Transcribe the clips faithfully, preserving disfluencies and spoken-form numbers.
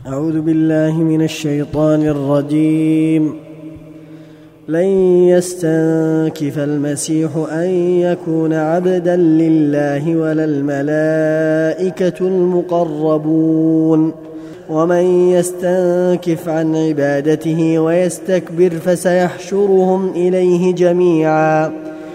أعوذ بالله من الشيطان الرجيم. لن يستنكف المسيح أن يكون عبدا لله ولا الملائكة المقربون، ومن يستنكف عن عبادته ويستكبر فسيحشرهم إليه جميعا.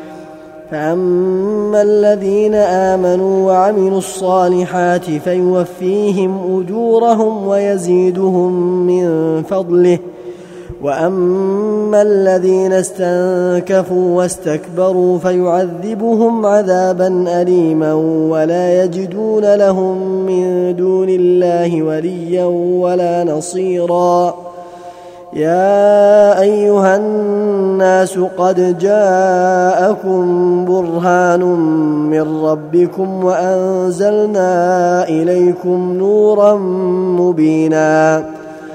فأما الذين آمنوا وعملوا الصالحات فيوفيهم أجورهم ويزيدهم من فضله، وأما الذين استنكفوا واستكبروا فيعذبهم عذابا أليما ولا يجدون لهم من دون الله وليا ولا نصيرا. يا أيها الناس قد جاءكم برهان من ربكم وأنزلنا إليكم نورا مبينا.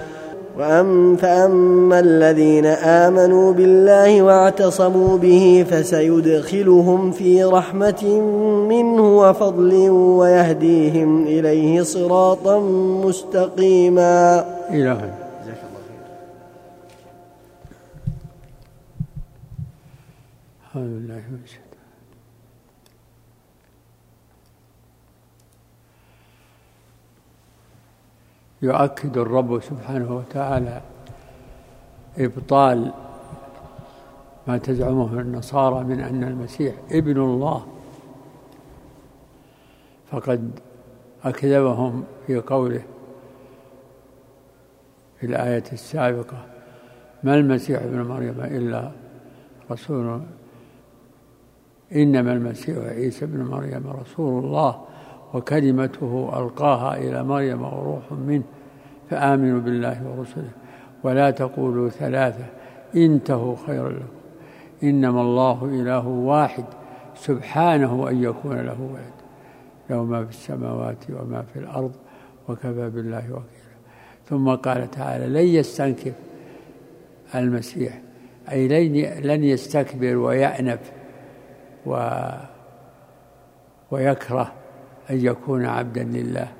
فأما الذين آمنوا بالله واعتصموا به فسيدخلهم في رحمة منه وفضل ويهديهم إليه صراطا مستقيما. إلهي أعوذ بالله من الشيطان. يؤكد الرب سبحانه وتعالى إبطال ما تزعمه النصارى من أن المسيح ابن الله، فقد أكذبهم في قوله في الآية السابقة: ما المسيح ابن مريم إلا رسول، إنما المسيح عيسى ابن مريم رسول الله وكلمته ألقاها إلى مريم وروح منه فآمنوا بالله ورسله ولا تقولوا ثلاثة انتهوا خيرا لكم إنما الله إله واحد سبحانه أن يكون له ولد له ما في السماوات وما في الأرض وكفى بالله وكيلا. ثم قال تعالى: لن يستنكف المسيح، أي لن يستكبر ويأنف ويكره أن يكون عبدا لله،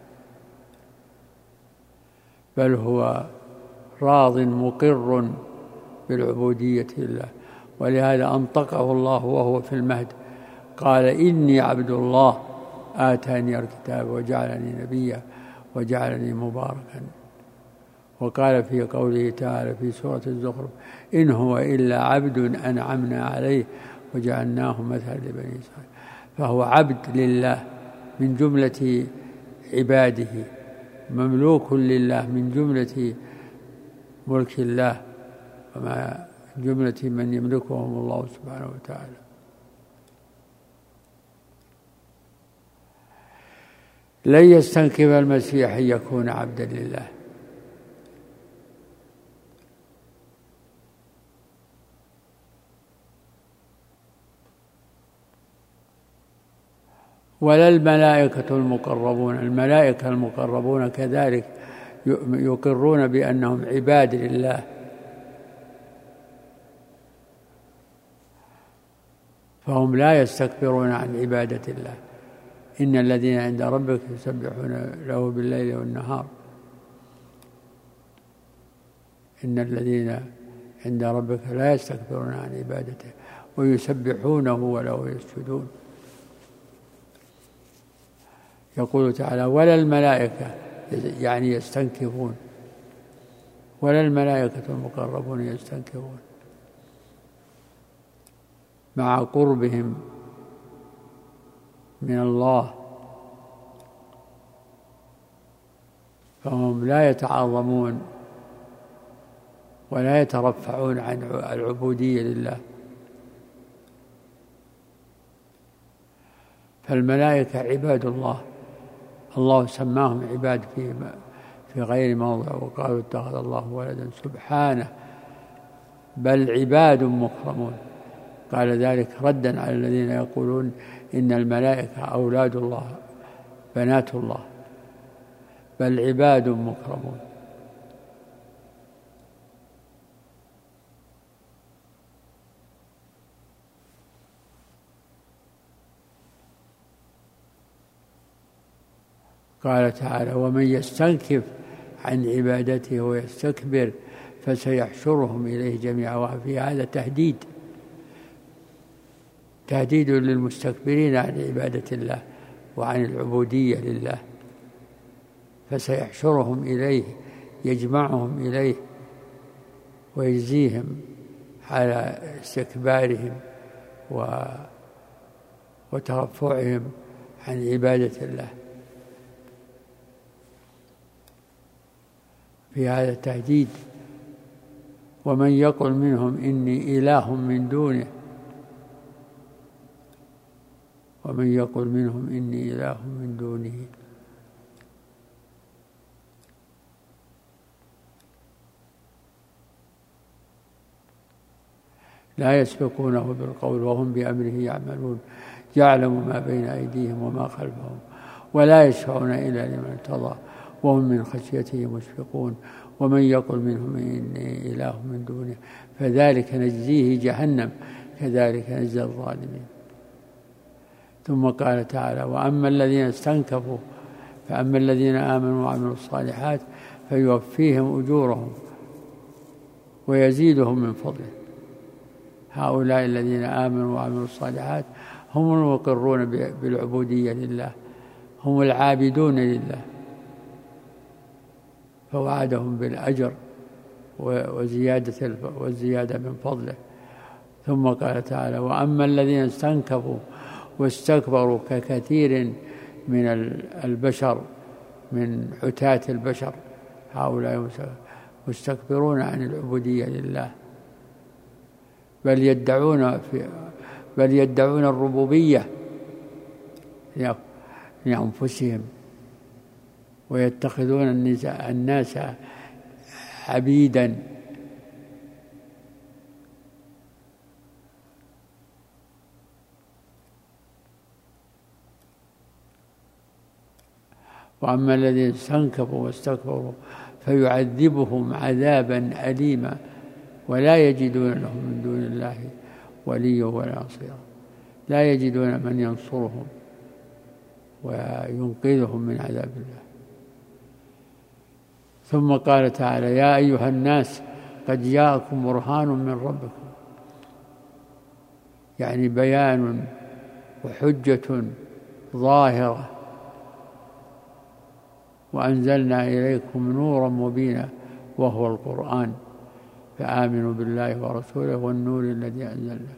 بل هو راض مقر بالعبودية لله. ولهذا أنطقه الله وهو في المهد، قال: إني عبد الله آتاني الكتاب وجعلني نبيا وجعلني مباركا. وقال في قوله تعالى في سورة الزخرف: إن هو إلا عبد أنعمنا عليه وجعلناه مثلا لبني إسرائيل. فهو عبد لله من جملة عباده، مملوك لله من جملة ملك الله، وما جملة من يملكهم الله سبحانه وتعالى. لن يستنكف المسيح أن يكون عبدا لله، ولا الملائكة المقربون. الملائكة المقربون كذلك يقرون بأنهم عباد لله، فهم لا يستكبرون عن عبادة الله. إن الذين عند ربك يسبحون له بالليل والنهار. إن الذين عند ربك لا يستكبرون عن عبادته ويسبحونه وله يسجدون. يقول تعالى: ولا الملائكة، يعني يستنكفون، ولا الملائكة المقربون يستنكفون مع قربهم من الله، فهم لا يتعاظمون ولا يترفعون عن العبودية لله. فالملائكة عباد الله، الله سماهم عباد في في غير موضع، وقالوا اتخذ الله ولدا سبحانه بل عباد مكرمون. قال ذلك ردا على الذين يقولون إن الملائكة أولاد الله بنات الله، بل عباد مكرمون. قال تعالى: ومن يستنكف عن عبادته ويستكبر فسيحشرهم إليه جميعا. وفي هذا تهديد تهديد للمستكبرين عن عبادة الله وعن العبودية لله. فسيحشرهم إليه يجمعهم إليه ويجزيهم على استكبارهم وترفعهم عن عبادة الله. في هذا تهديد. ومن يقل منهم إني إله من دونه ومن يقل منهم إني إله من دونه لا يسبقونه بالقول وهم بأمره يعملون يعلم ما بين أيديهم وما خلفهم ولا يشفعون إلا لمن ارتضى وهم من خشيته مشفقون. ومن يقل منهم إني إله من دونه فذلك نجزيه جهنم كذلك نجزي الظالمين. ثم قال تعالى وأما الذين استنكفوا فأما الذين آمنوا وعملوا الصالحات فيوفيهم أجورهم ويزيدهم من فضله. هؤلاء الذين آمنوا وعملوا الصالحات هم المقرون بالعبودية لله، هم العابدون لله، فوعدهم بالأجر وزيادة والزيادة من فضله. ثم قال تعالى وأما الذين استنكفوا واستكبروا ككثير من البشر من عتاة البشر، هؤلاء مستكبرون عن العبودية لله، بل يدعون في بل يدعون الربوبية لأنفسهم ويتخذون الناس عبيدا. وأما الذين استنكفوا واستكبروا فيعذبهم عذابا أليما ولا يجدون لهم من دون الله وليا ولا نصيرا، لا يجدون من ينصرهم وينقذهم من عذاب الله. ثم قال تعالى يا أيها الناس قد جاءكم برهان من ربكم، يعني بيان وحجة ظاهرة، وأنزلنا إليكم نورا مبينا وهو القرآن فآمنوا بالله ورسوله والنور الذي أنزلنا.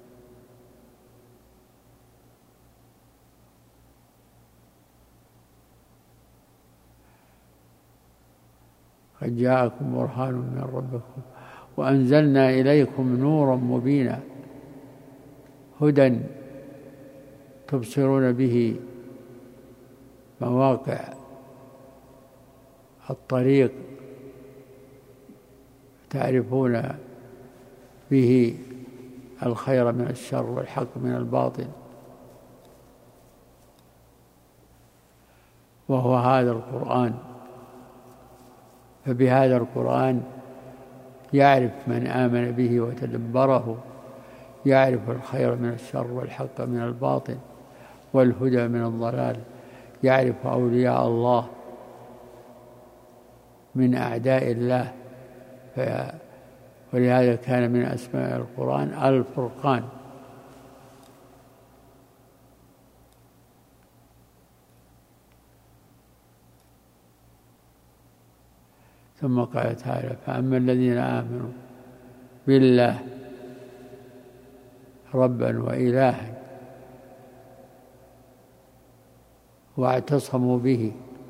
قد جاءكم برهان من ربكم وأنزلنا إليكم نورا مبينا، هدى تبصرون به مواقع الطريق، تعرفون به الخير من الشر والحق من الباطل، وهو هذا القرآن. فبهذا القرآن يعرف من آمن به وتدبره، يعرف الخير من الشر والحق من الباطل والهدى من الضلال، يعرف أولياء الله من أعداء الله. ولهذا كان من أسماء القرآن الفرقان. ثم قال تعالى فأما الذين آمنوا بالله ربا وإلها واعتصموا به،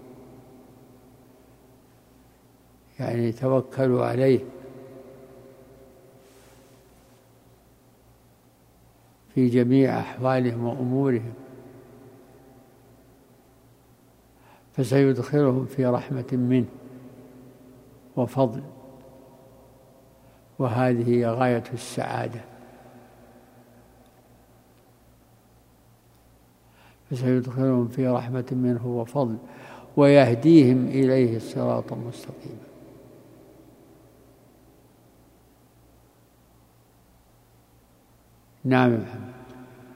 يعني توكلوا عليه في جميع أحوالهم وأمورهم، فسيدخلهم في رحمة منه وفضل، وهذه هي غاية السعادة. فسيدخلهم في رحمة منه وفضل ويهديهم إليه صراطا مستقيما. نعم يا محمد.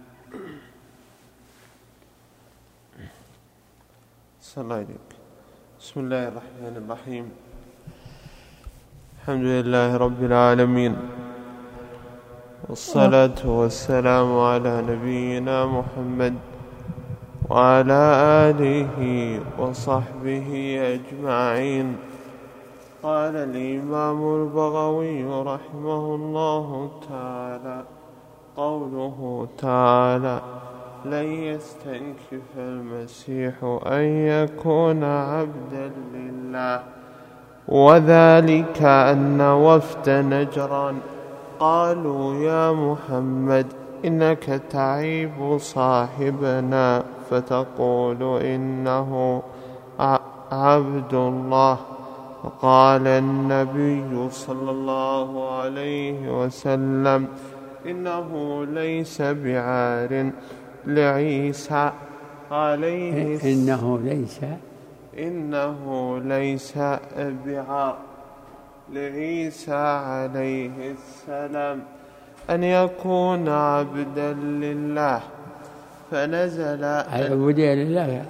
صلى الله عليه وسلم. بسم الله الرحمن الرحيم. الحمد لله رب العالمين، والصلاة والسلام على نبينا محمد وعلى آله وصحبه أجمعين. قال الإمام البغوي رحمه الله تعالى: قوله تعالى: لن يستنكف المسيح أن يكون عبدا لله، وذلك أن وفد نجران قالوا: يا محمد، إنك تعيب صاحبنا فتقول إنه عبد الله. فقال النبي صلى الله عليه وسلم: إنه ليس بعار لعيسى عليه إنه ليس إنه ليس بعار لعيسى عليه السلام أن يكون عبدا لله. فنزل العبودية لله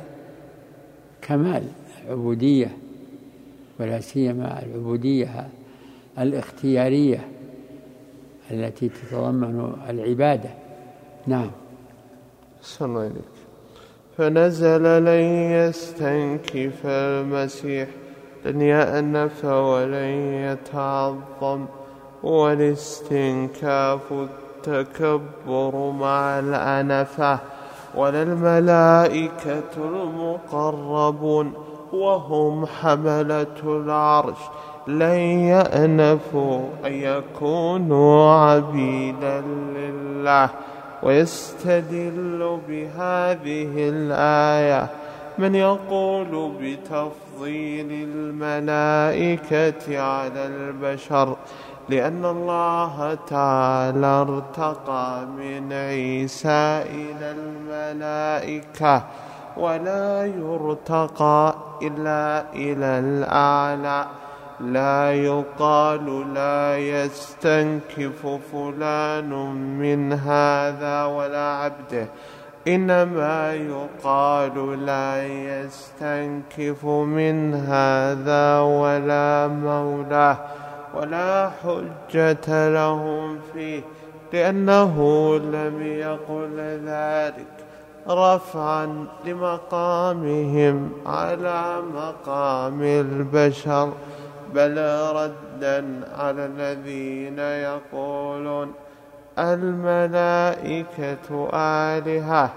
كمال العبودية، ولا سيما العبودية الاختيارية التي تتضمن العبادة. نعم. صلى عليك. فنزل: لن يستنكف المسيح، لن يأنف ولن يتعظم. والاستنكاف التكبر مع الأنفة. ولا الملائكة المقربون وهم حملة العرش لن يأنفوا أن يكونوا عبيدا لله. ويستدل بهذه الآية من يقول بتفضيل الملائكة على البشر، لأن الله تعالى ارتقى من عيسى إلى الملائكة، ولا يرتقى إلا إلى الأعلى. لا يقال لا يستنكف فلان من هذا ولا عبده، إنما يقال لا يستنكف من هذا ولا مولاه. ولا حجة لهم فيه، لأنه لم يقل ذلك رفعا لمقامهم على مقام البشر، بل ردا على الذين يقولون الملائكة آلهة،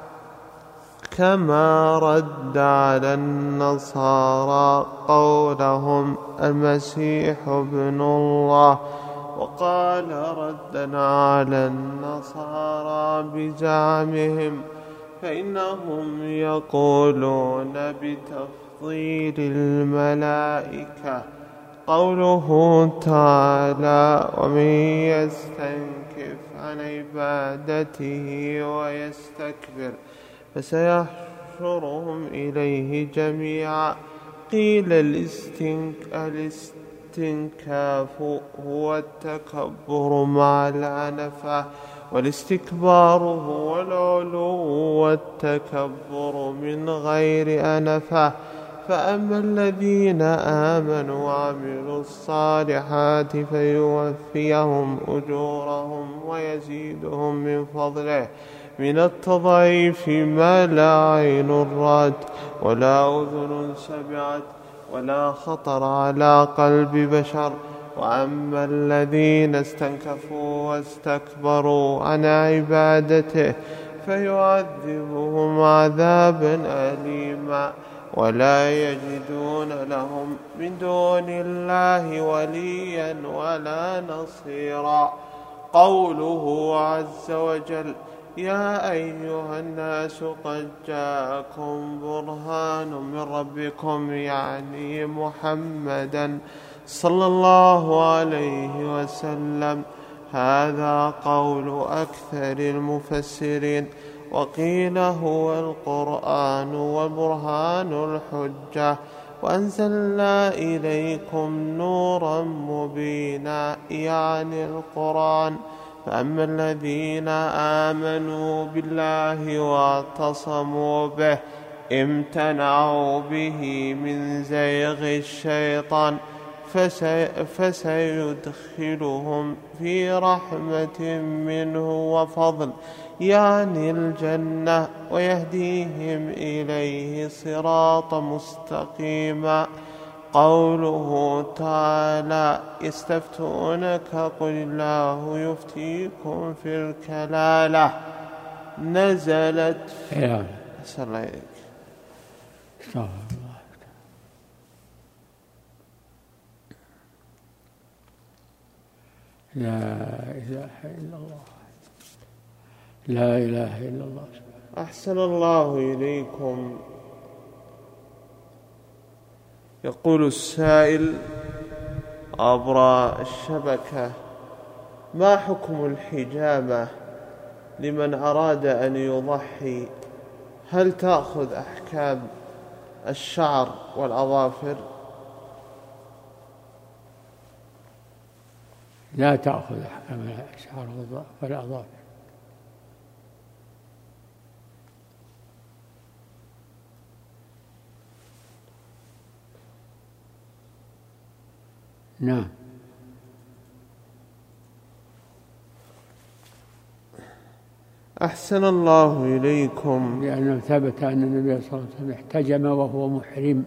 كما رد على النصارى قولهم المسيح ابن الله. وقال ردا على النصارى بزعمهم، فإنهم يقولون بتفضيل الملائكة قوله تعالى: ومن يستنكف عن عبادته ويستكبر فسيحشرهم إليه جميعا. قيل الاستنكاف هو التكبر مع العنفة، والاستكبار هو العلو والتكبر من غير أنفة. فأما الذين آمنوا وعملوا الصالحات فيوفيهم أجورهم ويزيدهم من فضله، من التضعيف ما لا عين رأت ولا أذن سمعت ولا خطر على قلب بشر. وأما الذين استنكفوا واستكبروا عن عبادته فيعذبهم عذابا أليما، ولا يجدون لهم من دون الله وليا ولا نصيرا. قوله عز وجل: يا أيها الناس قد جاءكم برهان من ربكم، يعني محمدا صلى الله عليه وسلم. هذا قول أكثر المفسرين. وقيل هو القرآن والبرهان الحجة. وأنزلنا إليكم نورا مبينا، يعني القرآن. فأما الذين آمنوا بالله واعتصموا به امتنعوا به من زيغ الشيطان فسي فسيدخلهم في رحمة منه وفضل يعني الجنة ويهديهم إليه صراطا مستقيما. قوله تعالى يستفتونك قل الله يفتيكم في الكلالة نزلت في أسأل الله إليك لا إله إلا الله لا إله إلا الله. أحسن الله إليكم. يقول السائل عبر الشبكة: ما حكم الحجامة لمن أراد أن يضحي؟ هل تأخذ أحكام الشعر والأظافر؟ لا تأخذ أحكام الشعر والأظافر. نعم. أحسن الله إليكم. لأنه ثبت أن النبي صلى الله عليه وسلم احتجم وهو محرم،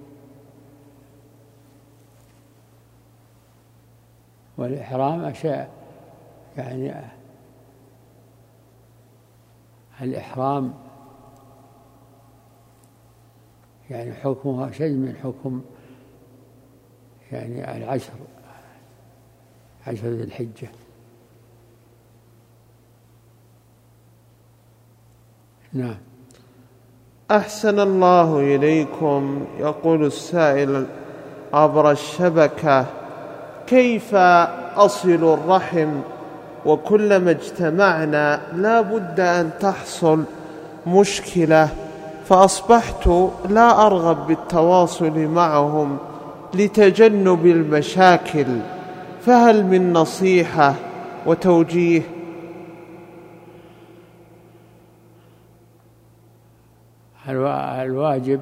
والإحرام أشياء يعني الإحرام يعني حكمها شيء من حكم يعني العشر عشر ذي الحجة. نعم. أحسن الله إليكم. يقول السائل عبر الشبكة: كيف أصل الرحم وكلما اجتمعنا لا بد أن تحصل مشكلة، فأصبحت لا أرغب بالتواصل معهم لتجنب المشاكل، فهل من نصيحة وتوجيه؟ الواجب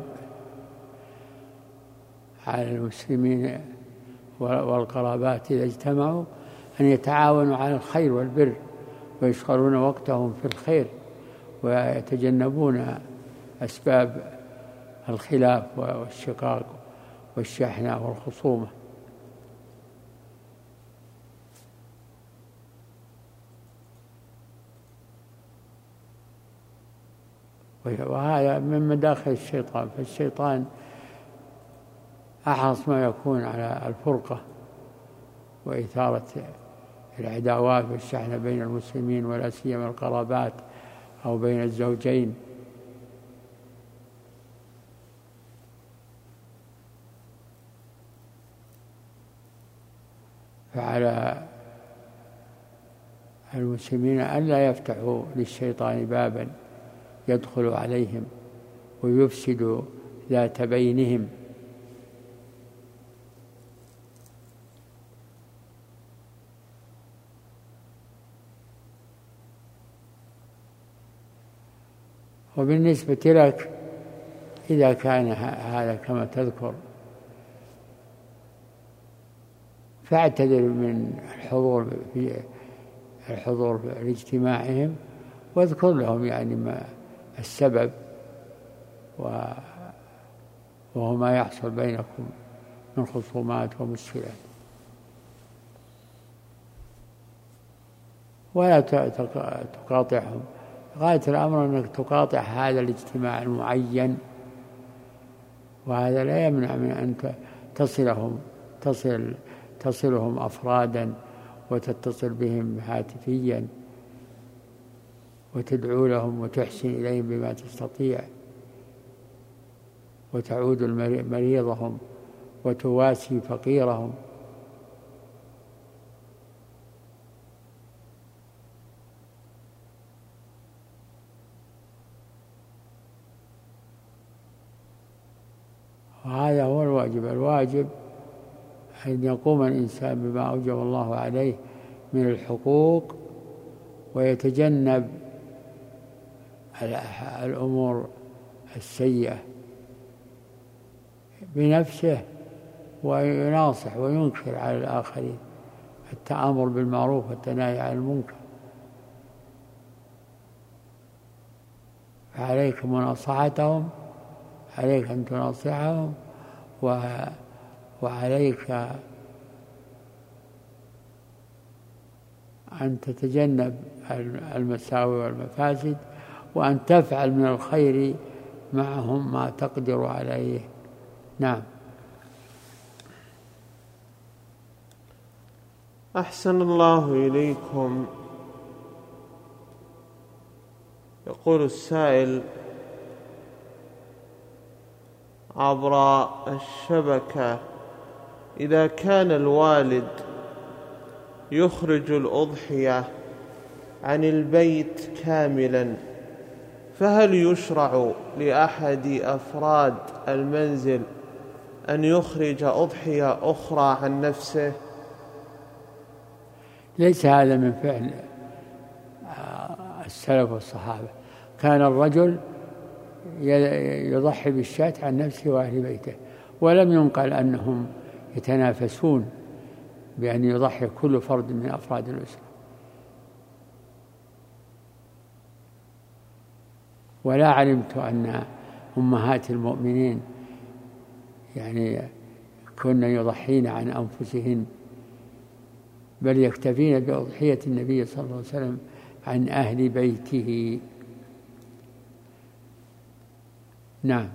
على المسلمين والقرابات إذا اجتمعوا أن يتعاونوا على الخير والبر ويشغلون وقتهم في الخير ويتجنبون أسباب الخلاف والشقاق والشحنة والخصومة. وهذا من مداخل الشيطان، فالشيطان أحرص ما يكون على الفرقة وإثارة العداوات والشحنة بين المسلمين ولا سيما القرابات أو بين الزوجين. فعلى المسلمين ألا يفتحوا للشيطان بابا يدخل عليهم ويفسد ذات بينهم. وبالنسبة لك إذا كان هذا كما تذكر فاعتذر من الحضور في الحضور في اجتماعهم واذكر لهم يعني ما السبب وهو ما يحصل بينكم من خصومات ومشكلات، ولا تقاطعهم. غاية الأمر أنك تقاطع هذا الاجتماع المعين، وهذا لا يمنع من أن تصلهم تصل تصلهم أفرادا وتتصل بهم هاتفيا وتدعو لهم وتحسن إليهم بما تستطيع وتعود مريضهم وتواسي فقيرهم. وهذا هو الواجب. الواجب أن يقوم الإنسان بما أوجب الله عليه من الحقوق ويتجنب الأمور السيئة بنفسه ويناصح وينكر على الآخرين، التأمر بالمعروف والتناهي عن المنكر. فعليك مناصحتهم، عليك أن تناصحهم، وعليك أن تتجنب المساوئ والمفاسد، وأن تفعل من الخير معهم ما تقدر عليه. نعم. أحسن الله إليكم. يقول السائل عبر الشبكة: إذا كان الوالد يخرج الأضحية عن البيت كاملا، فهل يشرع لأحد أفراد المنزل أن يخرج أضحية أخرى عن نفسه؟ ليس هذا من فعل السلف والصحابة. كان الرجل يضحي بالشاة عن نفسه وأهل بيته، ولم ينقل أنهم يتنافسون بأن يضحي كل فرد من أفراد الأسرة. ولا علمت أن أمهات المؤمنين يعني كن يضحين عن أنفسهن، بل يكتفين بأضحية النبي صلى الله عليه وسلم عن أهل بيته. نعم.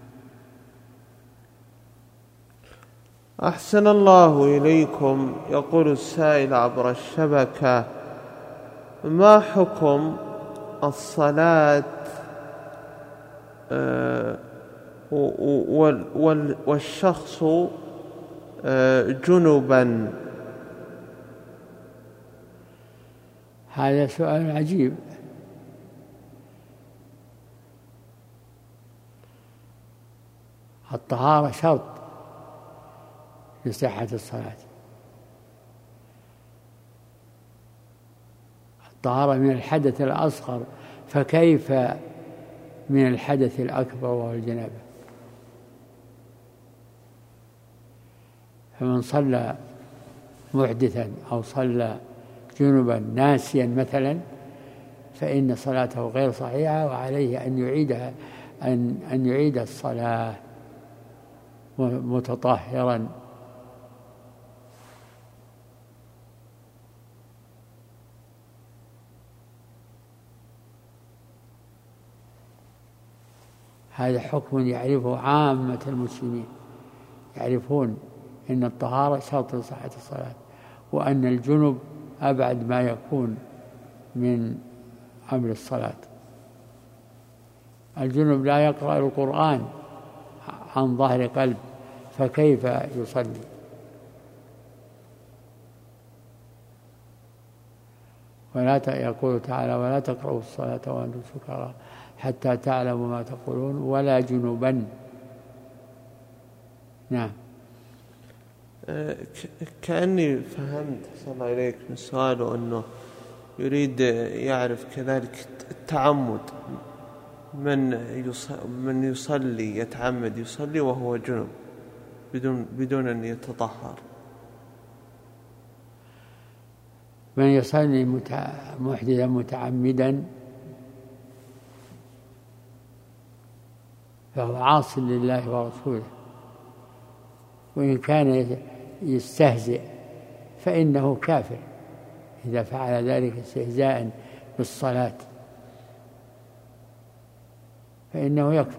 أحسن الله إليكم. يقول السائل عبر الشبكة: ما حكم الصلاة والشخص جنبا؟ هذا سؤال عجيب. الطهارة شرط لصحة الصلاة. الطهارة من الحدث الأصغر، فكيف من الحدث الأكبر وهو الجنابة؟ فمن صلى محدثا أو صلى جنبا ناسيا مثلا فإن صلاته غير صحيحة، وعليه أن يعيدها أن أن يعيد الصلاة متطهرا. هذا حكم يعرفه عامة المسلمين، يعرفون أن الطهارة شرط لصحة الصلاة، وأن الجنب أبعد ما يكون من أمر الصلاة. الجنب لا يقرأ القرآن عن ظهر قلب، فكيف يصلي؟ ولا يقول تعالى: ولا تقرأوا الصلاة وأنتم سكارى حتى تعلموا ما تقولون ولا جنبا. نعم. كأني فهمت صلى الله عليك من سؤاله أنه يريد يعرف كذلك التعمد، من من يصلي يتعمد يصلي وهو جنب بدون بدون أن يتطهر. من يصلي محدثا متعمدا فهو عاص لله ورسوله، وإن كان يستهزئ فإنه كافر إذا فعل ذلك استهزاء بالصلاة، فإنه يكفر.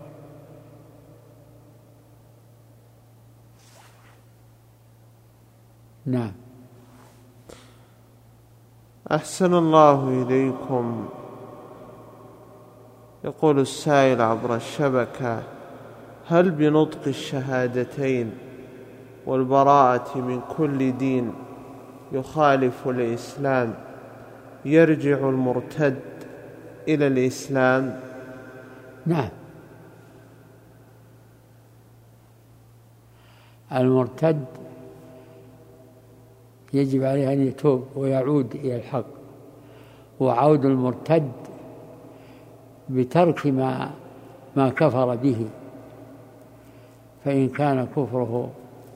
نعم. أحسن الله إليكم. يقول السائل عبر الشبكة: هل بنطق الشهادتين والبراءة من كل دين يخالف الإسلام يرجع المرتد إلى الإسلام؟ نعم. المرتد يجب عليه أن يتوب ويعود إلى الحق، وعود المرتد بترك ما ما كفر به، فإن كان كفره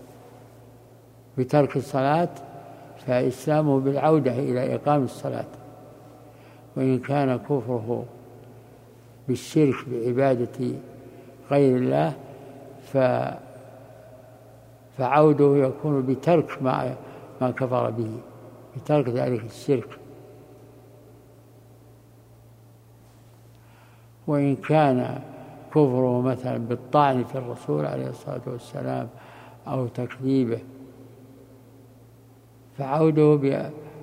بترك الصلاة فإسلامه بالعودة إلى إقام الصلاة، وإن كان كفره بالشرك بعبادة غير الله فعوده يكون بترك ما ما كفر به، بترك ذلك الشرك. وإن كان كفره مثلا بالطعن في الرسول عليه الصلاة والسلام أو تكذيبه فعوده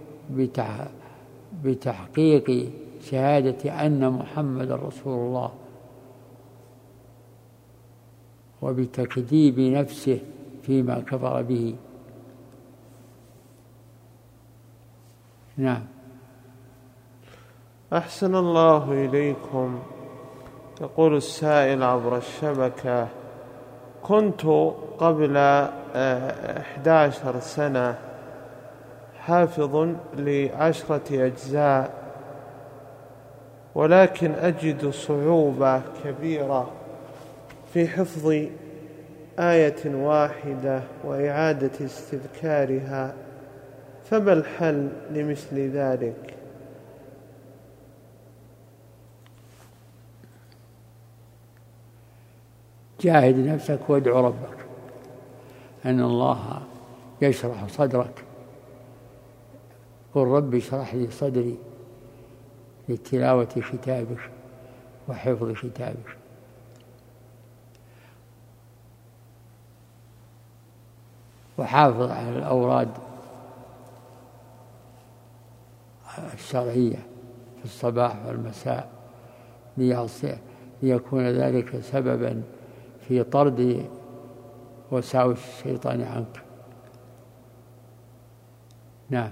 بتحقيق شهادة أن محمد رسول الله وبتكذيب نفسه فيما كفر به. نعم. أحسن الله إليكم. يقول السائل عبر الشبكة: كنت قبل إحدى عشرة سنة حافظ لعشرة أجزاء، ولكن أجد صعوبة كبيرة في حفظ آية واحدة وإعادة استذكارها، فما الحل لمثل ذلك؟ جاهد نفسك وادعو ربك أن الله يشرح صدرك. قل رب اشرح لي صدري لتلاوة كتابك وحفظ كتابك. وحافظ على الأوراد الشرعية في الصباح والمساء ليكون ذلك سببا في طرد وساوس الشيطان عنك. نعم.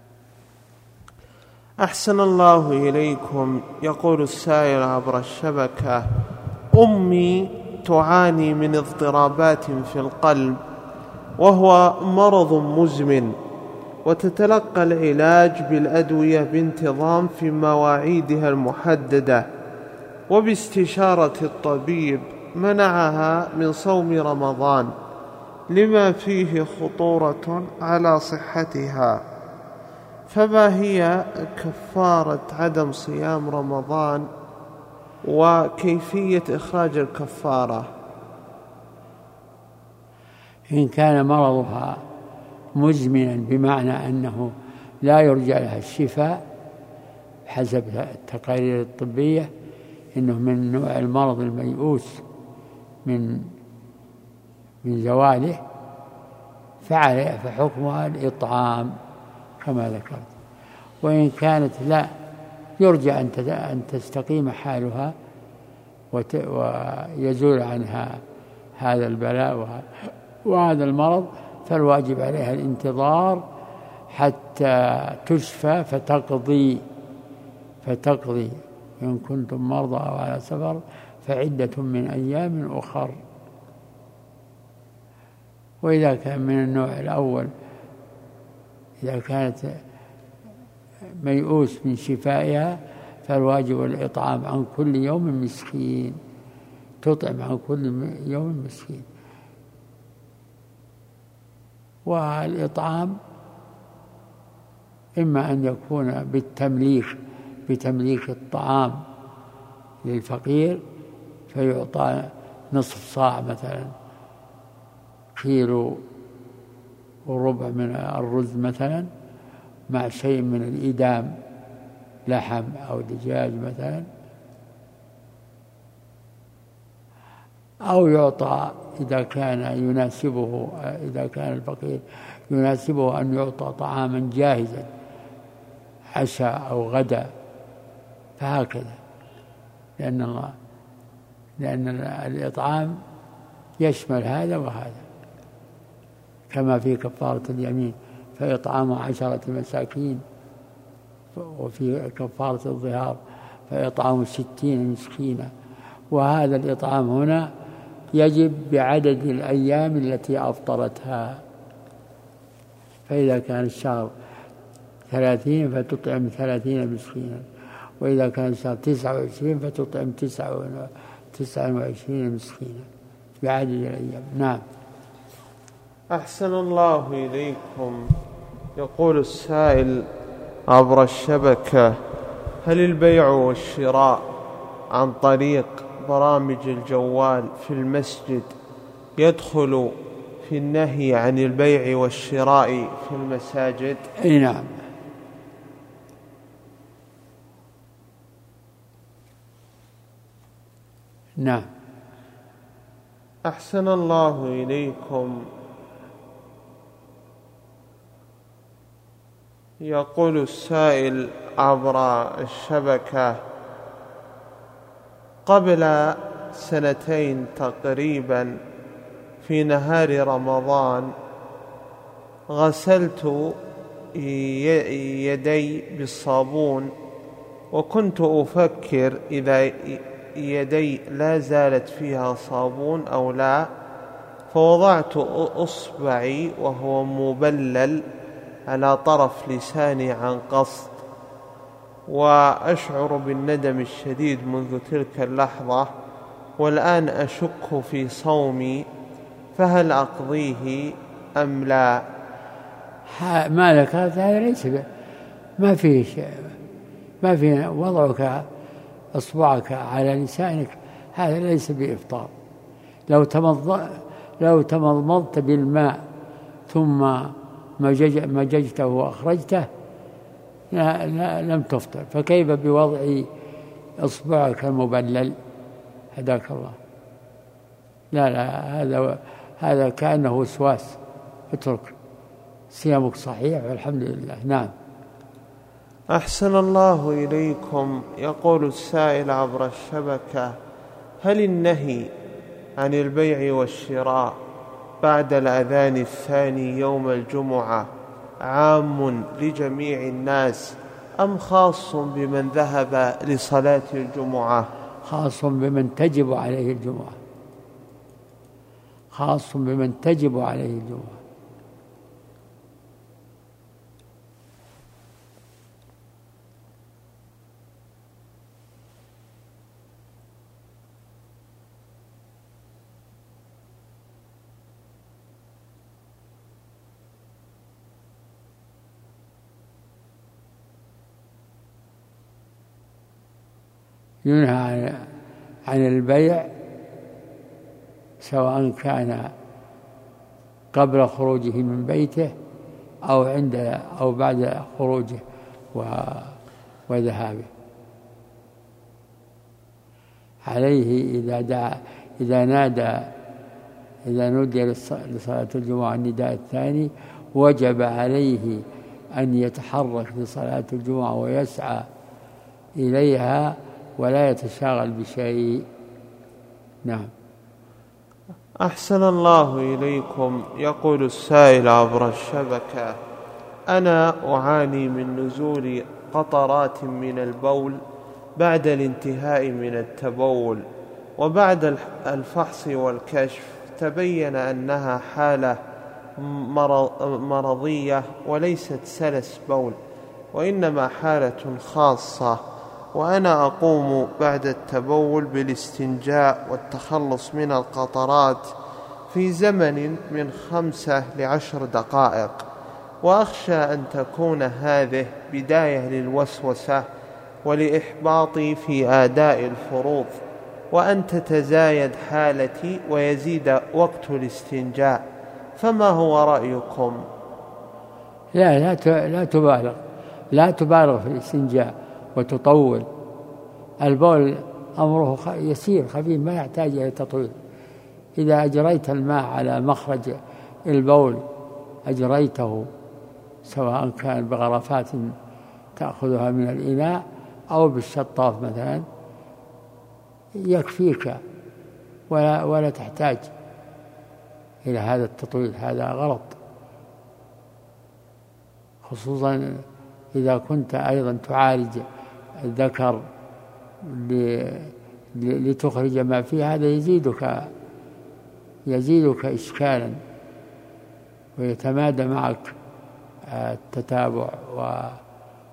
أحسن الله إليكم. يقول السائل عبر الشبكة: أمي تعاني من اضطرابات في القلب وهو مرض مزمن، وتتلقى العلاج بالأدوية بانتظام في مواعيدها المحددة، وباستشارة الطبيب منعها من صوم رمضان لما فيه خطورة على صحتها، فما هي كفارة عدم صيام رمضان وكيفية إخراج الكفارة؟ إن كان مرضها مزمنا بمعنى أنه لا يرجى لها الشفاء حسب التقارير الطبية، إنه من نوع المرض الميؤوس من من زواله، فعليه فحكمها الإطعام كما ذكرت. وإن كانت لا يرجى أن تستقيم حالها ويزول عنها هذا البلاء وهذا المرض، فالواجب عليها الانتظار حتى تشفى فتقضي فتقضي إن كنتم مرضى أو على سفر فعدة من أيام أخر. وإذا كان من النوع الأول، إذا كانت ميؤوس من شفائها، فالواجب الإطعام عن كل يوم مسكين، تطعم عن كل يوم مسكين. والإطعام إما أن يكون بالتمليك بتمليك الطعام للفقير فيعطى نصف صاع مثلا، كيلو وربع من الرز مثلا، مع شيء من الإدام، لحم أو دجاج مثلا، أو يعطى إذا كان يناسبه إذا كان الفقير يناسبه أن يعطى طعاما جاهزا عشاء أو غدا، فهكذا، لأن الله لأن الإطعام يشمل هذا وهذا، كما في كفارة اليمين فإطعام عشرة مساكين، وفي كفارة الظهار فإطعام ستين مسكينا. وهذا الإطعام هنا يجب بعدد الأيام التي أفطرتها، فإذا كان الشهر ثلاثين فتطعم ثلاثين مسكينا، وإذا كان الشهر تسعة وعشرين فتطعم تسعة وعشرين مسكينا بعدد الأيام. نعم. أحسن الله إليكم. يقول السائل عبر الشبكة: هل البيع والشراء عن طريق برامج الجوال في المسجد يدخل في النهي عن البيع والشراء في المساجد؟ أي نعم. نعم. أحسن الله إليكم. يقول السائل عبر الشبكة: قبل سنتين تقريبا في نهار رمضان غسلت يدي بالصابون، وكنت أفكر إذا يدي لا زالت فيها صابون أو لا، فوضعت أصبعي وهو مبلل على طرف لساني عن قصد، وأشعر بالندم الشديد منذ تلك اللحظة، والآن أشك في صومي، فهل أقضيه أم لا؟ ما لك هذا ليس ما فيه شيء، ما فيه وضعك أصبعك على لسانك، هذا ليس بإفطار. لو تمض لو تمضمضت بالماء ثم مججته وأخرجته لا لا لم تفطر، فكيف بوضع إصبعك المبلل؟ هداك الله. لا لا هذا هذا كأنه وسواس، اترك، صيامك صحيح والحمد لله. نعم. أحسن الله إليكم. يقول السائل عبر الشبكة: هل النهي عن البيع والشراء بعد الأذان الثاني يوم الجمعة عام لجميع الناس أم خاص بمن ذهب لصلاة الجمعة؟ خاص بمن تجب عليه الجمعة، خاص بمن تجب عليه الجمعة. ينهى عن البيع سواء كان قبل خروجه من بيته أو عند أو بعد خروجه وذهابه. عليه إذا دعا إذا نادى إذا نودي لصلاة الجمعة النداء الثاني وجب عليه أن يتحرك لصلاة الجمعة ويسعى إليها ولا يتشاغل بشيء. نعم. أحسن الله إليكم. يقول السائل عبر الشبكة: أنا أعاني من نزول قطرات من البول بعد الانتهاء من التبول، وبعد الفحص والكشف تبين أنها حالة مرضية وليست سلس بول، وإنما حالة خاصة، وأنا أقوم بعد التبول بالاستنجاء والتخلص من القطرات في زمن من خمسة لعشر دقائق، وأخشى أن تكون هذه بداية للوسوسة ولإحباطي في أداء الفروض، وأن تتزايد حالتي ويزيد وقت الاستنجاء، فما هو رأيكم؟ لا لا لا تبالغ لا تبالغ في الاستنجاء وتطول. البول أمره يسير خفيف ما يحتاج إلى تطويل. إذا أجريت الماء على مخرج البول أجريته سواء كان بغرفات تأخذها من الإناء أو بالشطاف مثلا يكفيك، ولا, ولا تحتاج إلى هذا التطويل. هذا غلط، خصوصا إذا كنت أيضا تعالج الذكر لتخرج ما فيه، هذا يزيدك يزيدك إشكالا ويتمادى معك التتابع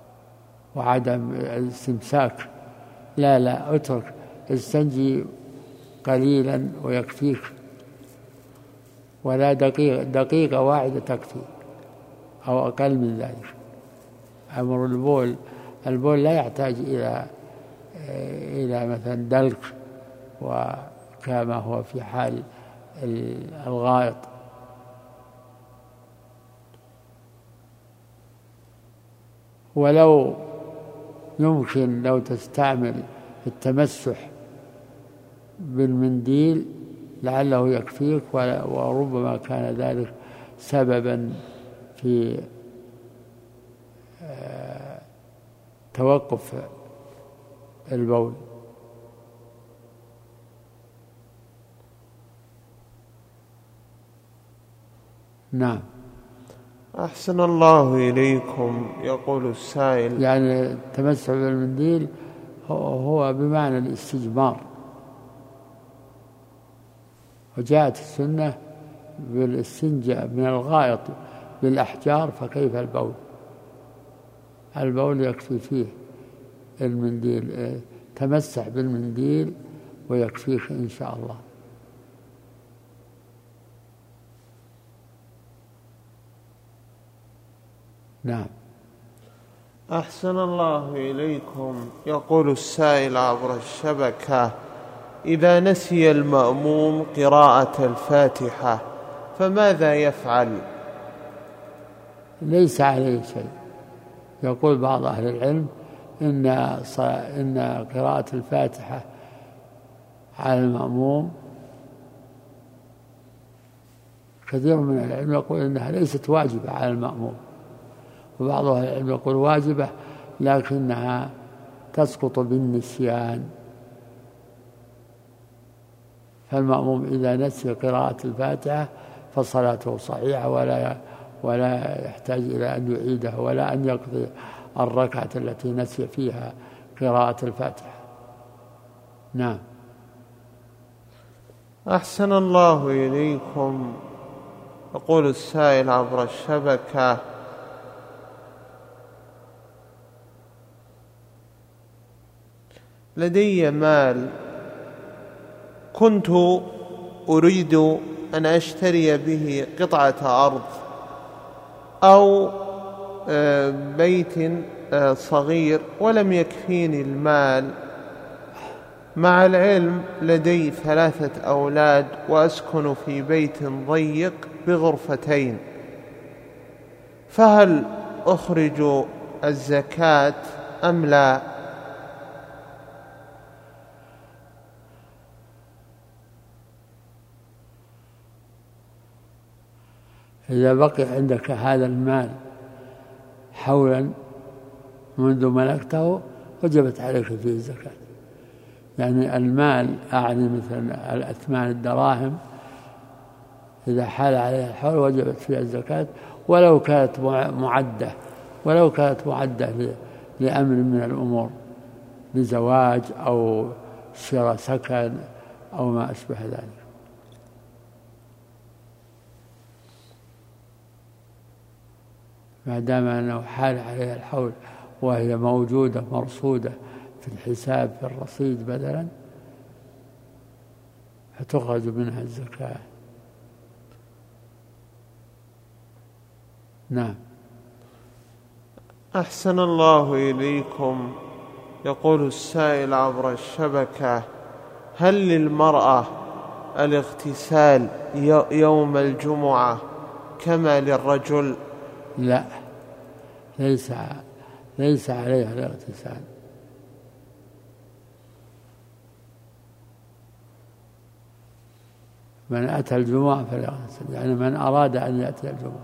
وعدم الاستمساك. لا لا اترك، استنجي قليلا ويكفيك، ولا دقيقة, دقيقة واحدة تكفي أو أقل من ذلك. أمر البول البول لا يحتاج إلى إلى مثلا دلك وكما هو في حال الغائط. ولو يمكن لو تستعمل التمسح بالمنديل لعله يكفيك، وربما كان ذلك سببا في توقف البول. نعم. أحسن الله إليكم. يقول السائل، يعني التمسح بالمنديل هو بمعنى الاستجمار، وجاءت السنة بالاستنجاء من الغائط بالأحجار، فكيف البول؟ البول يكفي فيه المنديل، تمسح بالمنديل ويكفيك إن شاء الله. نعم. أحسن الله إليكم. يقول السائل عبر الشبكة: إذا نسي المأموم قراءة الفاتحة فماذا يفعل؟ ليس عليه شيء. يقول بعض أهل العلم إن إن قراءة الفاتحة على المأموم، كثير من العلم يقول إنها ليست واجبة على المأموم، وبعض أهل العلم يقول واجبة لكنها تسقط بالنسيان. فالمأموم إذا نسي قراءة الفاتحة فصلاته صحيحة، ولا ولا يحتاج إلى أن يعيدها ولا أن يقضي الركعة التي نسي فيها قراءة الفاتحة. نعم. أحسن الله إليكم. يقول السائل عبر الشبكة: لدي مال كنت أريد أن أشتري به قطعة أرض أو بيت صغير ولم يكفيني المال، مع العلم لدي ثلاثة أولاد وأسكن في بيت ضيق بغرفتين، فهل أخرج الزكاة أم لا؟ إذا بقي عندك هذا المال حولا منذ ملكته وجبت عليك فيه الزكاة. يعني المال أعني مثلا الأثمان الدراهم، إذا حال عليها الحول وجبت فيها الزكاة، ولو كانت معدة ولو كانت معدة لأمر من الأمور، لزواج أو شراء سكن أو ما أشبه ذلك. ما دام أنه حال عليها الحول وهي موجودة مرصودة في الحساب في الرصيد بدلا، فتخرج منها الزكاة. نعم. أحسن الله إليكم. يقول السائل عبر الشبكة: هل للمرأة الاغتسال يوم الجمعة كما للرجل؟ لا، ليس ليس عليها الاغتسال. من أتى الجمعة فليغتسل، يعني من أراد أن يأتي الجمعة.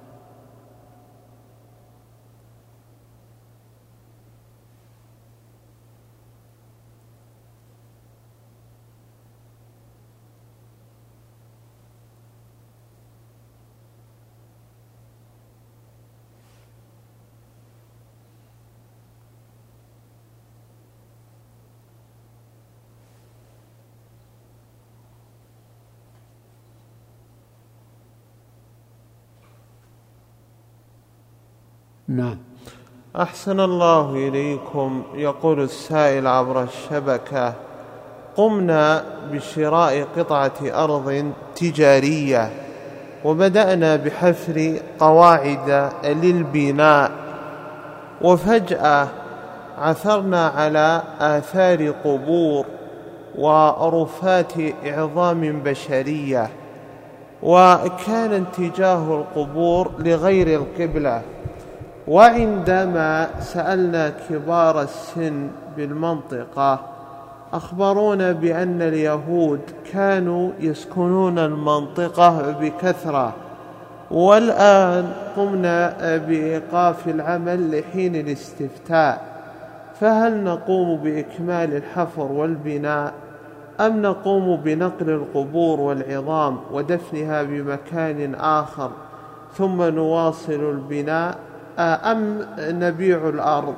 نعم. أحسن الله إليكم. يقول السائل عبر الشبكة: قمنا بشراء قطعة أرض تجارية وبدأنا بحفر قواعد للبناء، وفجأة عثرنا على آثار قبور ورفات عظام بشرية، وكان اتجاه القبور لغير القبلة. وعندما سألنا كبار السن بالمنطقة أخبرونا بأن اليهود كانوا يسكنون المنطقة بكثرة، والآن قمنا بإيقاف العمل لحين الاستفتاء، فهل نقوم بإكمال الحفر والبناء أم نقوم بنقل القبور والعظام ودفنها بمكان آخر ثم نواصل البناء أم نبيع الأرض؟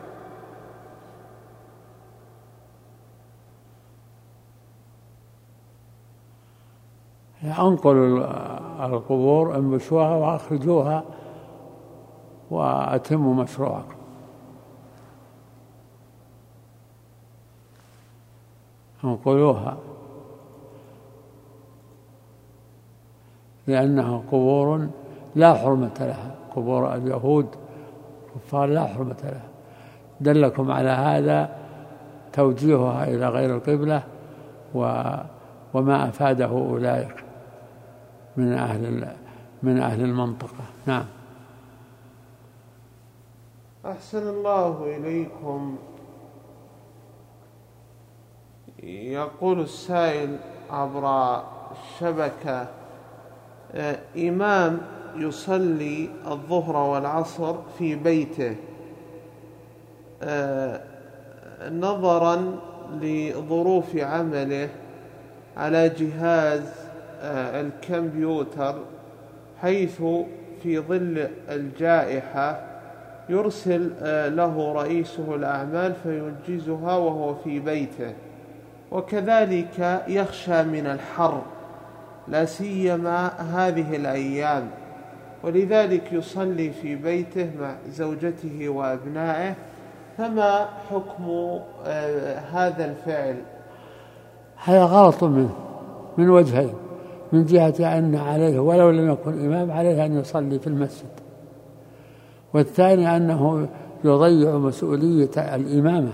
أنقلوا القبور، انبشوها وأخرجوها وأتموا مشروعكم. انقلوها لأنها قبور لا حرمة لها، قبور اليهود كفار لا حرمة لها. دلكم على هذا توجيهها إلى غير القبلة وما أفاده أولئك من أهل من أهل المنطقة. نعم. أحسن الله إليكم. يقول السائل عبر الشبكة: إمام يصلي الظهر والعصر في بيته نظرا لظروف عمله على جهاز الكمبيوتر، حيث في ظل الجائحة يرسل له رئيسه الأعمال فينجزها وهو في بيته، وكذلك يخشى من الحر لا سيما هذه الأيام، ولذلك يصلي في بيته مع زوجته وأبنائه، فما حكم هذا الفعل؟ هذا غلط منه من وجهين: من جهة أن عليه ولو لم يكن إمام عليه أن يصلي في المسجد، والثاني أنه يضيع مسؤولية الإمامة،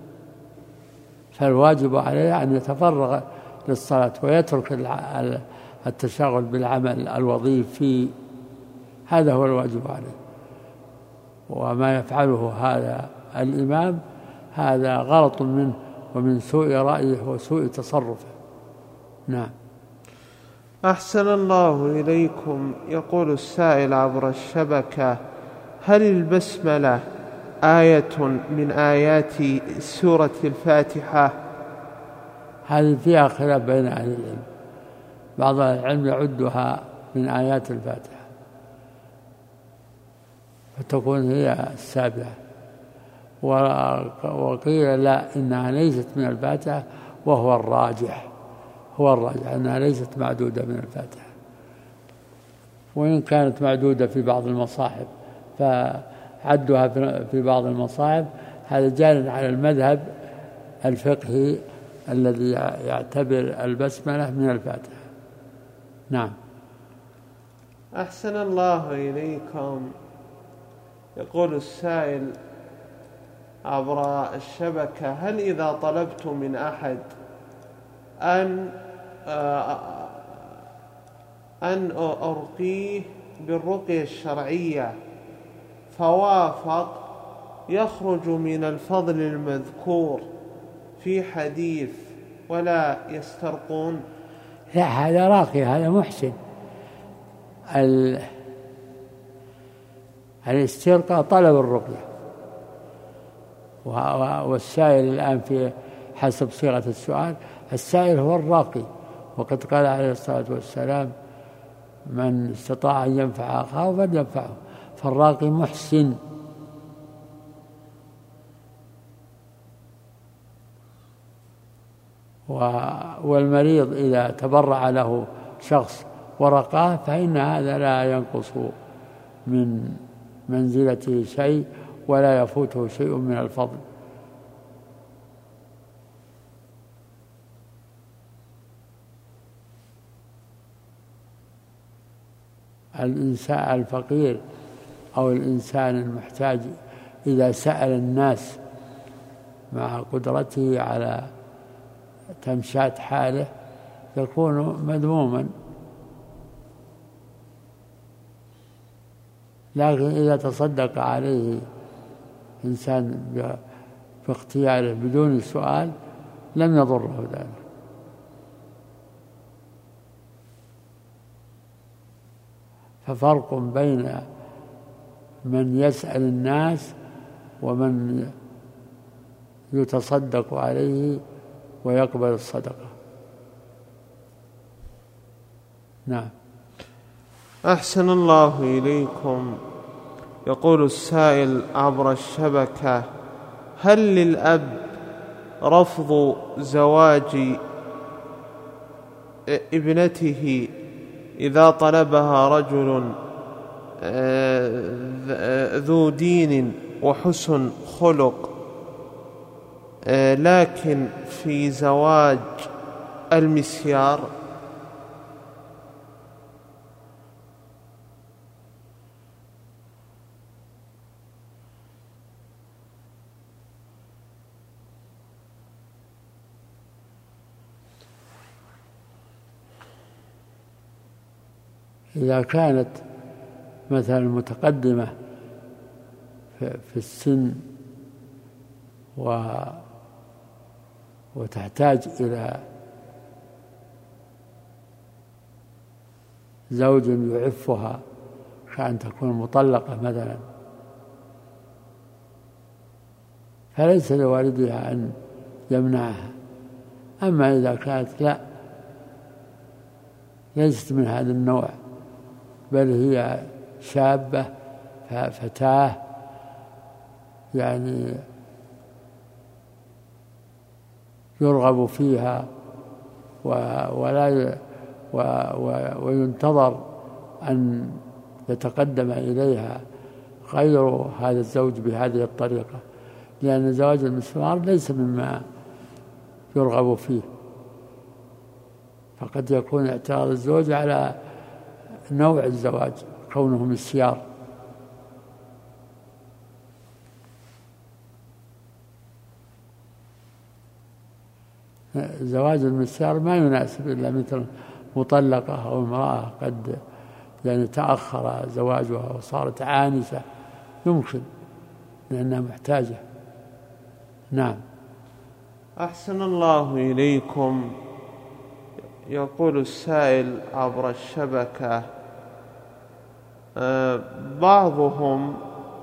فالواجب عليه أن يتفرغ للصلاة ويترك التشاغل بالعمل الوظيفي، هذا هو الواجب عليه. وما يفعله هذا الإمام هذا غلط منه ومن سوء رأيه وسوء تصرفه. نعم. أحسن الله إليكم. يقول السائل عبر الشبكة: هل البسملة آية من آيات سورة الفاتحة؟ هذه فيها خلاف بين أهل العلم، بعض العلم يعدها من آيات الفاتحة فتكون هي السابعة، وقيل لا، إنها ليست من الفاتحة، وهو الراجح هو الراجح أنها ليست معدودة من الفاتحة، وإن كانت معدودة في بعض المصاحف فعدها في بعض المصاحف، هذا جار على المذهب الفقهي الذي يعتبر البسملة من الفاتحة. نعم. أحسن الله إليكم. يقول السائل عبر الشبكة: هل إذا طلبت من أحد أن أن أرقيه بالرقية الشرعية فوافق يخرج من الفضل المذكور في حديث ولا يسترقون؟ لا، هذا راقي، هذا محسن. الاسترقاء طلب الرقية، والسائل الآن في حسب صيغة السؤال السائل هو الراقي، وقد قال عليه الصلاة والسلام: من استطاع أن ينفع أخاه فلينفعه، فالراقي محسن. والمريض إذا تبرع له شخص ورقاه فإن هذا لا ينقص من منزلته شيء ولا يفوته شيء من الفضل. الإنسان الفقير أو الإنسان المحتاج إذا سأل الناس مع قدرته على تمشات حاله يكون مذموما، لكن إذا تصدق عليه إنسان باختياره بدون سؤال لم يضره ذلك. ففرق بين من يسأل الناس ومن يتصدق عليه ويقبل الصدقة. نعم. أحسن الله إليكم. يقول السائل عبر الشبكة: هل للأب رفض زواج ابنته إذا طلبها رجل ذو دين وحسن خلق، لكن في زواج المسيار؟ إذا كانت مثلا متقدمة في السن و وتحتاج إلى زوج يعفها كأن تكون مطلقة مثلا، فليس لوالدها أن يمنعها. أما إذا كانت لا ليست من هذا النوع بل هي شابة فتاة يعني يرغب فيها ولا وينتظر أن يتقدم إليها غير هذا الزوج بهذه الطريقة، لأن زواج المسمار ليس مما يرغب فيه، فقد يكون اعتراض الزوج على نوع الزواج كونه مسيار. زواج المسيار ما يناسب إلا مثل مطلقة أو امرأة قد يعني تأخر زواجها وصارت عانسة، يمكن لأنها محتاجة. نعم. أحسن الله إليكم. يقول السائل عبر الشبكة: بعضهم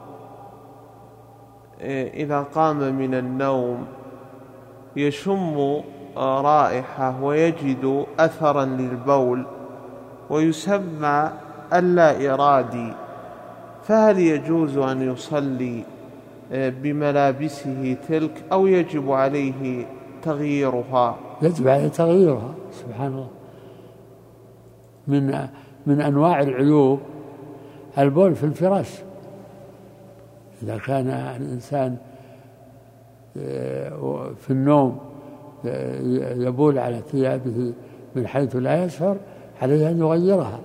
إذا قام من النوم يشم رائحة ويجد أثرا للبول ويسمى اللا إرادي، فهل يجوز أن يصلي بملابسه تلك أو يجب عليه تغييرها؟ يجب عليه تغييرها. سبحان الله. من من أنواع العيوب البول في الفراش. إذا كان الإنسان في النوم يبول على ثيابه من حيث لا يشعر عليه أن يغيرها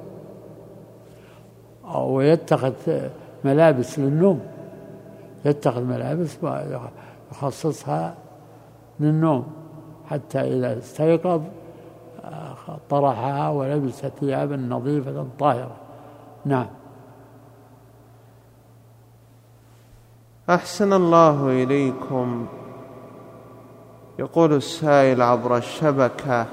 أو يتخذ ملابس للنوم، يتخذ ملابس ويخصصها للنوم حتى إذا استيقظ طرحها ولبس ثيابا نظيفة طاهرة. نعم. أحسن الله إليكم. يقول السائل عبر الشبكة: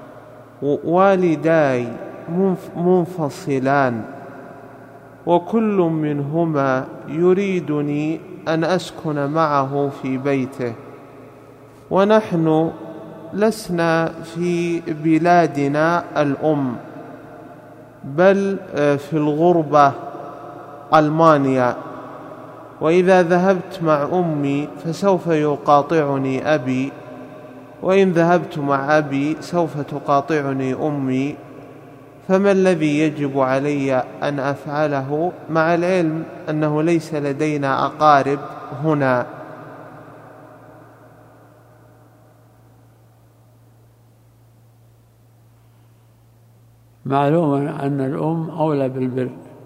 والداي منفصلان وكل منهما يريدني أن أسكن معه في بيته، ونحن لسنا في بلادنا الأم بل في الغربة ألمانيا، وإذا ذهبت مع أمي فسوف يقاطعني أبي، وإن ذهبت مع أبي سوف تقاطعني أمي، فما الذي يجب علي أن أفعله مع العلم أنه ليس لدينا أقارب هنا؟ معلوم أن الأم أولى بالبر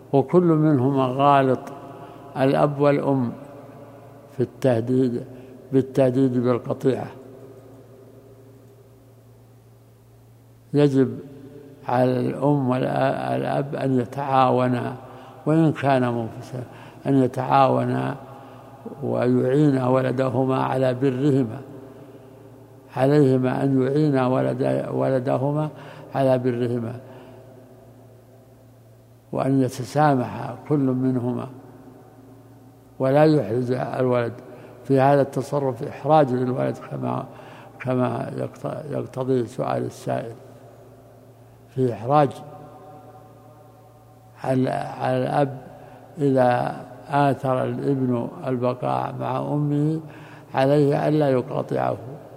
وكل منهما غالط، الأب والأم، في التهديد بالتهديد بالقطيعة. يجب على الأم والأب أن يتعاونا وإن كان منفصلا، أن يتعاونا ويعين ولدهما على برهما، عليهما أن يعين ولد ولدهما على برهما، وأن يتسامح كل منهما ولا يحرج الولد. في هذا التصرف إحراج للولد كما كما يقتضي سؤال السائل، في إحراج على الأب إذا آثر الابن البقاء مع أمه عليه ألا يقاطعه.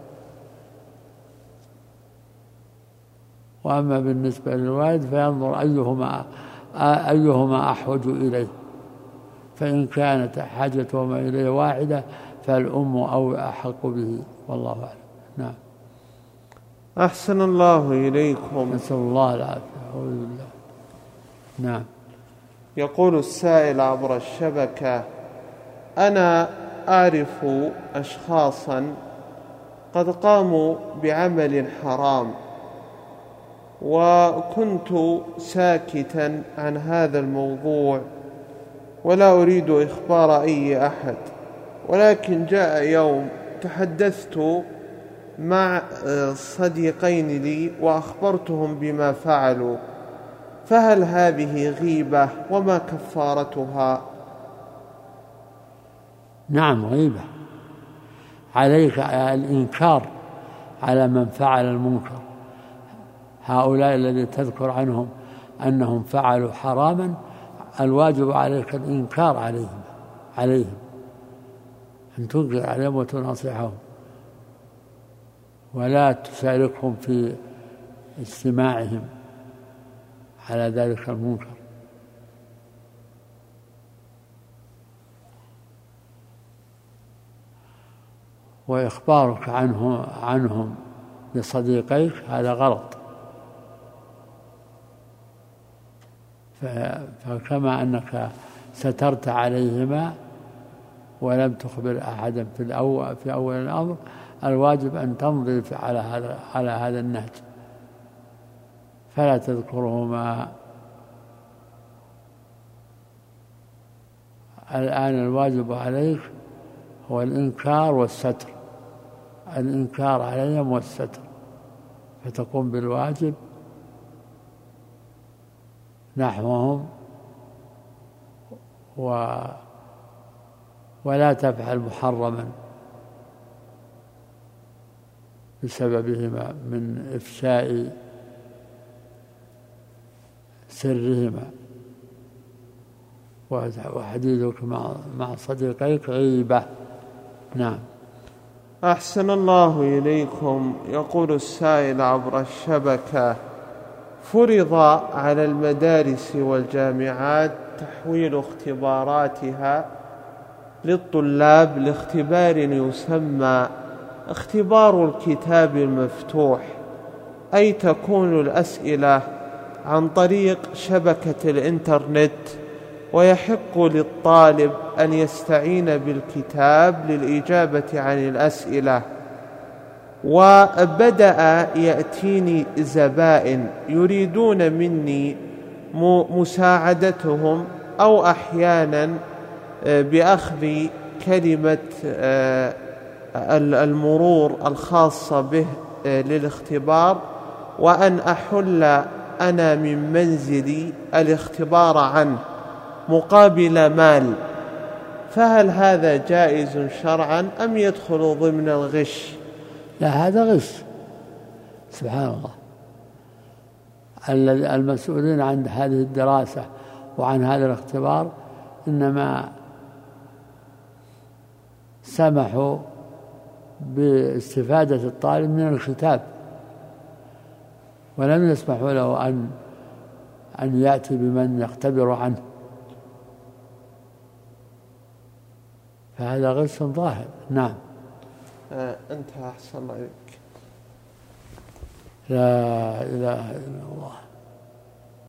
وأما بالنسبة للوالد فينظر أيهما أيهما أحوج إليه، فإن كانت حاجتهما إليه واحدة فالأم أو أحق به، والله أعلم. نعم. أحسن الله إليكم. نسأل الله العافية. أعوذ بالله. نعم. يقول السائل عبر الشبكة: أنا أعرف أشخاصا قد قاموا بعمل حرام، وكنت ساكتا عن هذا الموضوع ولا أريد إخبار أي أحد، ولكن جاء يوم تحدثت مع صديقين لي وأخبرتهم بما فعلوا، فهل هذه غيبة وما كفارتها؟ نعم غيبة، عليك الإنكار على من فعل المنكر. هؤلاء الذين تذكر عنهم أنهم فعلوا حراما الواجب عليك الإنكار عليهم عليهم أن تنكر عليهم وتناصحهم، ولا تشاركهم في اجتماعهم على ذلك المنكر. وإخبارك عنه عنهم لصديقيك هذا غلط، فكما أنك سترت عليهما ولم تخبر أحدا في الأول في أول الأمر، الواجب أن تمضي على هذا على هذا النهج، فلا تذكرهما. الآن الواجب عليك هو الإنكار والستر، الإنكار عليهم والستر، فتقوم بالواجب نحوهم و ولا تفعل محرما بسببهما من إفشاء سرهما. وحديثك مع مع صديقيك غيبة. نعم. أحسن الله إليكم. يقول السائل عبر الشبكة: فرض على المدارس والجامعات تحويل اختباراتها للطلاب لاختبار يسمى اختبار الكتاب المفتوح، أي تكون الأسئلة عن طريق شبكة الإنترنت، ويحق للطالب أن يستعين بالكتاب للإجابة عن الأسئلة. وبدأ يأتيني زبائن يريدون مني مساعدتهم أو أحيانا بأخذ كلمة المرور الخاصة به للاختبار، وأن أحل أنا من منزلي الاختبار عنه مقابل مال، فهل هذا جائز شرعا أم يدخل ضمن الغش؟ لا، هذا غش، سبحان الله. المسؤولين عن هذه الدراسة وعن هذا الاختبار إنما سمحوا باستفادة الطالب من الكتاب، ولم يسمحوا له أن أن يأتي بمن يختبر عنه، فهذا غش ظاهر. نعم. آه أنت أحسن عليك. لا إله إلا الله.